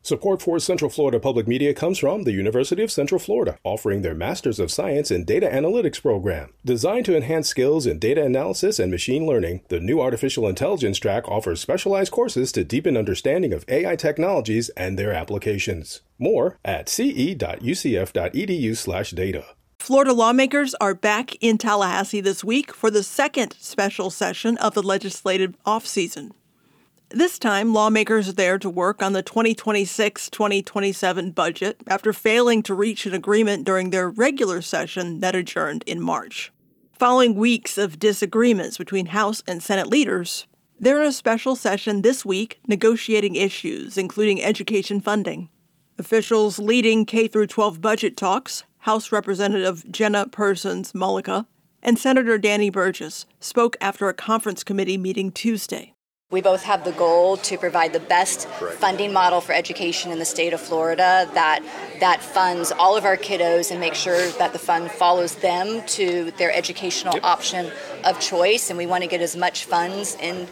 Support for Central Florida Public Media comes from the University of Central Florida, offering their Masters of Science in Data Analytics program. Designed to enhance skills in data analysis and machine learning, the new Artificial Intelligence track offers specialized courses to deepen understanding of AI technologies and their applications. More at ce.ucf.edu/data. Florida lawmakers are back in Tallahassee this week for the second special session of the legislative offseason. This time, lawmakers are there to work on the 2026-2027 budget after failing to reach an agreement during their regular session that adjourned in March. Following weeks of disagreements between House and Senate leaders, they're in a special session this week negotiating issues, including education funding. Officials leading K-12 budget talks, House Representative Jenna Persons-Mullica and Senator Danny Burgess, spoke after a conference committee meeting Tuesday. We both have the goal to provide the best funding model for education in the state of Florida that funds all of our kiddos and make sure that the fund follows them to their educational option of choice. And we want to get as much funds in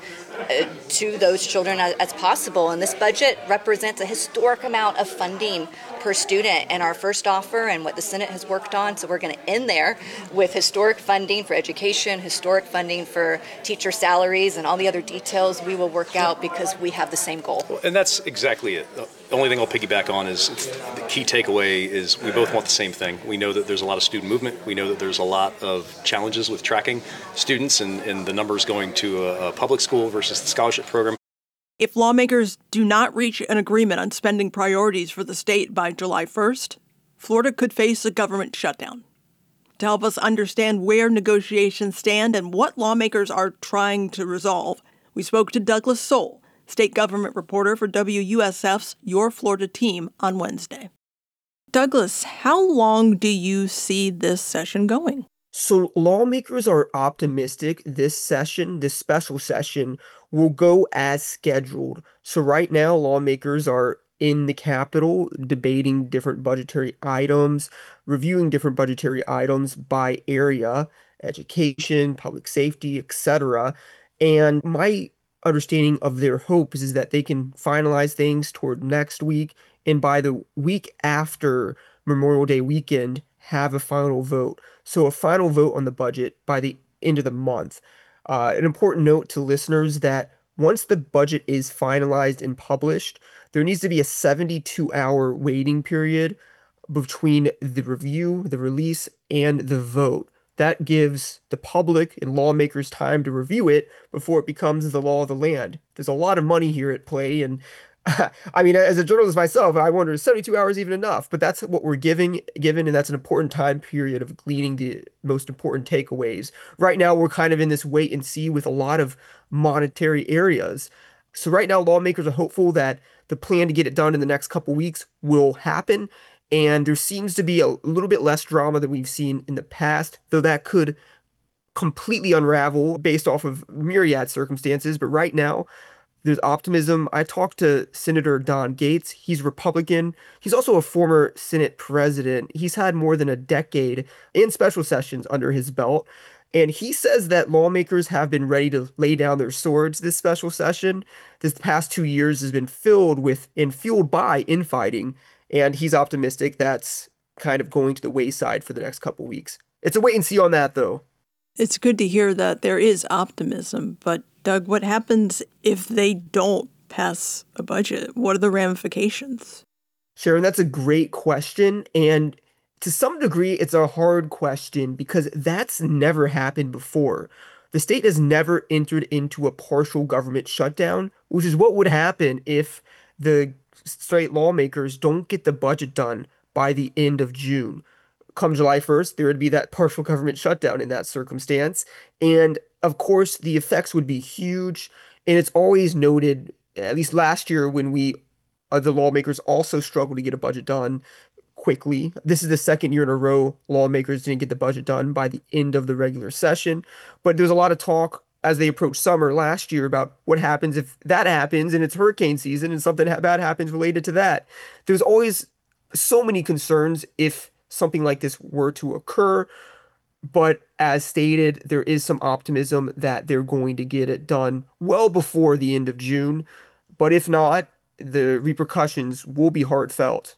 to those children as possible. And this budget represents a historic amount of funding per student and our first offer and what the Senate has worked on. So we're going to end there with historic funding for education, historic funding for teacher salaries, and all the other details we will work out because we have the same goal. And that's exactly it. The only thing I'll piggyback on is the key takeaway is we both want the same thing. We know that there's a lot of student movement. We know that there's a lot of challenges with tracking students and the numbers going to a public school versus the scholarship program. If lawmakers do not reach an agreement on spending priorities for the state by July 1st, Florida could face a government shutdown. To help us understand where negotiations stand and what lawmakers are trying to resolve, we spoke to Douglas Soul, state government reporter for WUSF's Your Florida team on Wednesday. Douglas, how long do you see this session going? So lawmakers are optimistic this special session, will go as scheduled. So right now, lawmakers are in the Capitol debating different budgetary items, reviewing different budgetary items by area, education, public safety, etc. And my understanding of their hopes is that they can finalize things toward next week, and by the week after Memorial Day weekend, have a final vote. So a final vote on the budget by the end of the month. An important note to listeners that once the budget is finalized and published, there needs to be a 72-hour waiting period between the review, the release, and the vote. That gives the public and lawmakers time to review it before it becomes the law of the land. There's a lot of money here at play, and I mean, as a journalist myself, I wonder, is 72 hours even enough? But that's what we're given, and that's an important time period of gleaning the most important takeaways. Right now, we're kind of in this wait and see with a lot of monetary areas. So right now, lawmakers are hopeful that the plan to get it done in the next couple weeks will happen. And there seems to be a little bit less drama than we've seen in the past, though that could completely unravel based off of myriad circumstances. But right now, there's optimism. I talked to Senator Don Gates. He's Republican. He's also a former Senate president. He's had more than a decade in special sessions under his belt. And he says that lawmakers have been ready to lay down their swords this special session. This past 2 years has been filled with and fueled by infighting. And he's optimistic that's kind of going to the wayside for the next couple weeks. It's a wait and see on that, though. It's good to hear that there is optimism, but Doug, what happens if they don't pass a budget? What are the ramifications? Sharon, that's a great question. And to some degree, it's a hard question because that's never happened before. The state has never entered into a partial government shutdown, which is what would happen if the state lawmakers don't get the budget done by the end of June. Come July 1st, there would be that partial government shutdown in that circumstance. And of course, the effects would be huge. And it's always noted, at least last year when the lawmakers also struggled to get a budget done quickly. This is the second year in a row lawmakers didn't get the budget done by the end of the regular session. But there's a lot of talk as they approach summer last year about what happens if that happens and it's hurricane season and something bad happens related to that. There's always so many concerns if something like this were to occur. But as stated, there is some optimism that they're going to get it done well before the end of June. But if not, the repercussions will be heartfelt.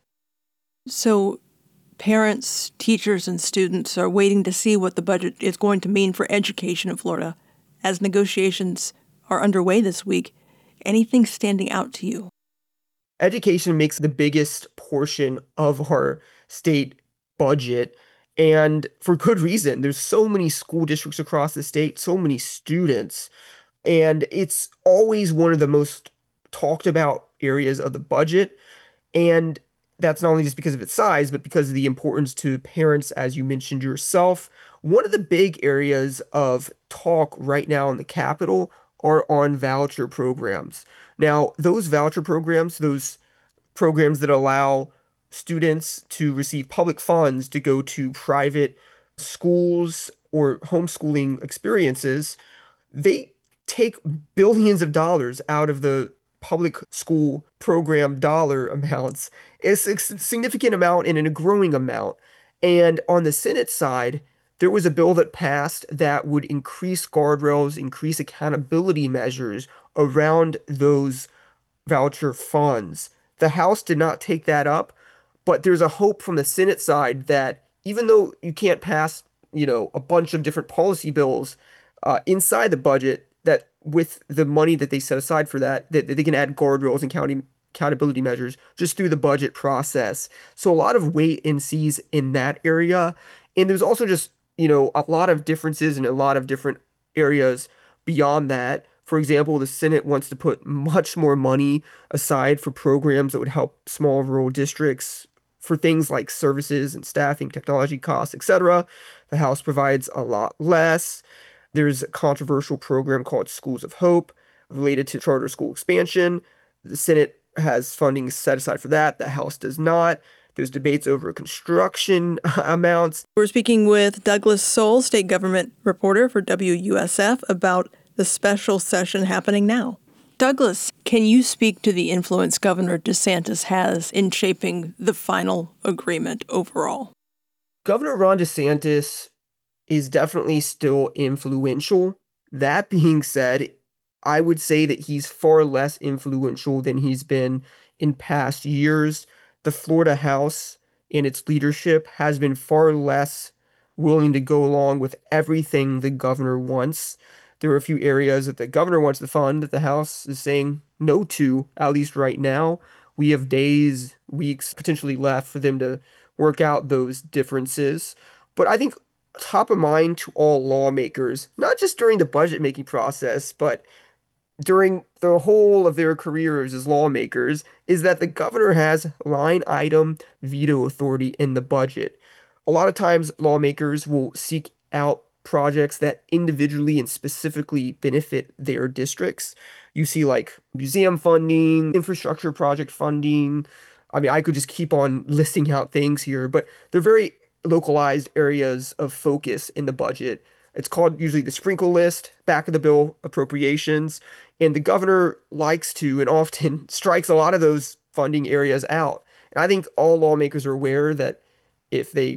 So parents, teachers, and students are waiting to see what the budget is going to mean for education in Florida. As negotiations are underway this week, anything standing out to you? Education makes the biggest portion of our state budget, and for good reason. There's so many school districts across the state, so many students, and it's always one of the most talked about areas of the budget. And that's not only just because of its size, but because of the importance to parents, as you mentioned yourself. One of the big areas of talk right now in the Capitol are on voucher programs. Now, those voucher programs, those programs that allow students to receive public funds to go to private schools or homeschooling experiences, they take billions of dollars out of the public school program dollar amounts. It's a significant amount and a growing amount. And on the Senate side, there was a bill that passed that would increase guardrails, increase accountability measures around those voucher funds. The House did not take that up, but there's a hope from the Senate side that even though you can't pass, a bunch of different policy bills inside the budget, that with the money that they set aside for that they can add guardrails and accountability measures just through the budget process. So a lot of wait and sees in that area. And there's also just, a lot of differences in a lot of different areas beyond that. For example, the Senate wants to put much more money aside for programs that would help small rural districts for things like services and staffing, technology costs, etc. The House provides a lot less. There's a controversial program called Schools of Hope related to charter school expansion. The Senate has funding set aside for that. The House does not. There's debates over construction amounts. We're speaking with Douglas Soul, state government reporter for WUSF, about the special session happening now. Douglas, can you speak to the influence Governor DeSantis has in shaping the final agreement overall? Governor Ron DeSantis is definitely still influential. That being said, I would say that he's far less influential than he's been in past years. The Florida House and its leadership has been far less willing to go along with everything the governor wants. There are a few areas that the governor wants to fund that the House is saying no to, at least right now. We have days, weeks potentially left for them to work out those differences. But I think top of mind to all lawmakers, not just during the budget making process, but during the whole of their careers as lawmakers, is that the governor has line item veto authority in the budget. A lot of times lawmakers will seek out projects that individually and specifically benefit their districts. You see like museum funding, infrastructure project funding. I mean, I could just keep on listing out things here, but they're very localized areas of focus in the budget. It's called usually the sprinkle list, back of the bill appropriations, and the governor likes to and often strikes a lot of those funding areas out. And I think all lawmakers are aware that if they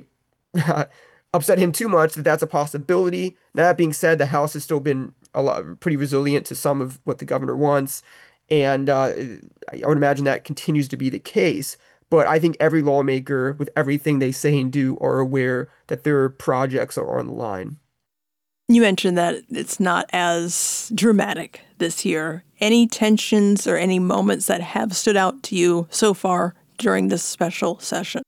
upset him too much, that's a possibility. That being said, the House has still been pretty resilient to some of what the governor wants, and I would imagine that continues to be the case. But I think every lawmaker, with everything they say and do, are aware that their projects are on the line. You mentioned that it's not as dramatic this year. Any tensions or any moments that have stood out to you so far during this special session?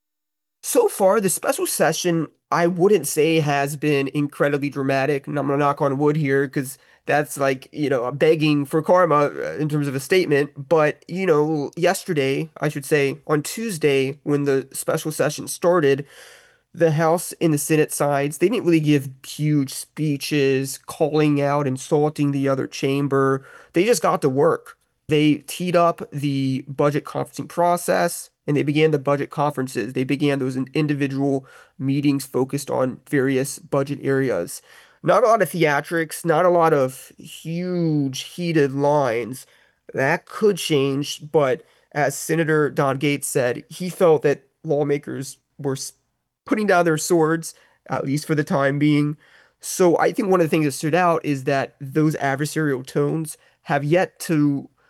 So far, the special session, I wouldn't say has been incredibly dramatic. And I'm going to knock on wood here because that's like, a begging for karma in terms of a statement. But, yesterday, I should say, on Tuesday, when the special session started, the House and the Senate sides, they didn't really give huge speeches calling out, insulting the other chamber. They just got to work. They teed up the budget conferencing process and they began the budget conferences. They began those individual meetings focused on various budget areas. Not a lot of theatrics, not a lot of huge heated lines. That could change, but as Senator Don Gates said, he felt that lawmakers were putting down their swords, at least for the time being. So I think one of the things that stood out is that those adversarial tones have yet to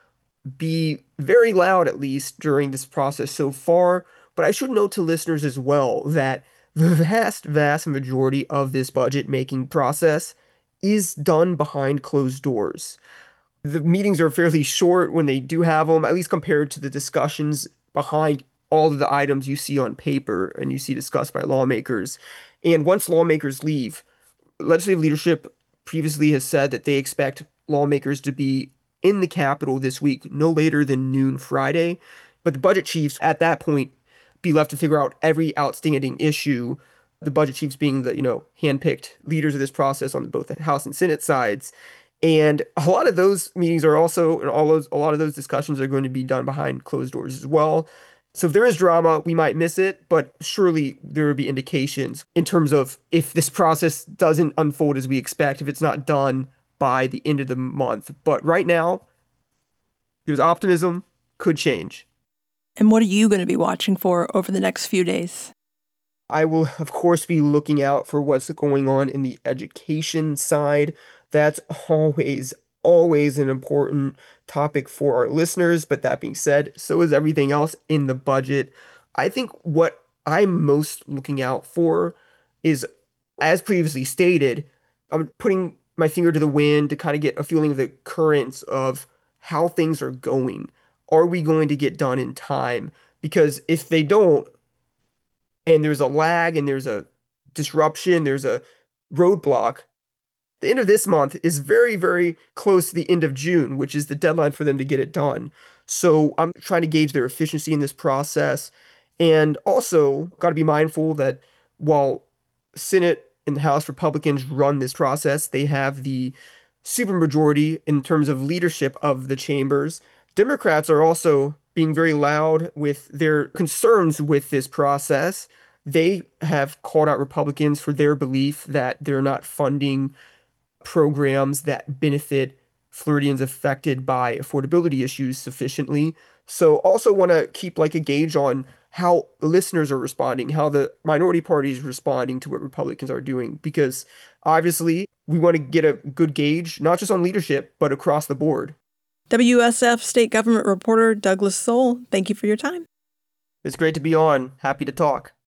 be very loud, at least during this process so far. But I should note to listeners as well that the vast majority of this budget making process is done behind closed doors. The meetings are fairly short when they do have them, at least compared to the discussions behind all of the items you see on paper and you see discussed by lawmakers. And once lawmakers leave, legislative leadership previously has said that they expect lawmakers to be in the Capitol this week, no later than noon Friday. But the budget chiefs at that point be left to figure out every outstanding issue. The budget chiefs being the, handpicked leaders of this process on both the House and Senate sides. And a lot of those meetings are also, and a lot of those discussions are going to be done behind closed doors as well. So if there is drama, we might miss it, but surely there will be indications in terms of if this process doesn't unfold as we expect, if it's not done by the end of the month. But right now, there's optimism, could change. And what are you going to be watching for over the next few days? I will, of course, be looking out for what's going on in the education side. That's always an important topic for our listeners. But that being said, so is everything else in the budget. I think what I'm most looking out for is, as previously stated, I'm putting my finger to the wind to kind of get a feeling of the currents of how things are going. Are we going to get done in time? Because if they don't, and there's a lag and there's a disruption, there's a roadblock, the end of this month is very, very close to the end of June, which is the deadline for them to get it done. So I'm trying to gauge their efficiency in this process. And also got to be mindful that while Senate and the House Republicans run this process, they have the supermajority in terms of leadership of the chambers. Democrats are also being very loud with their concerns with this process. They have called out Republicans for their belief that they're not funding programs that benefit Floridians affected by affordability issues sufficiently. So also want to keep like a gauge on how the listeners are responding, how the minority party is responding to what Republicans are doing, because obviously we want to get a good gauge, not just on leadership, but across the board. WSF State Government reporter Douglas Soul, thank you for your time. It's great to be on. Happy to talk.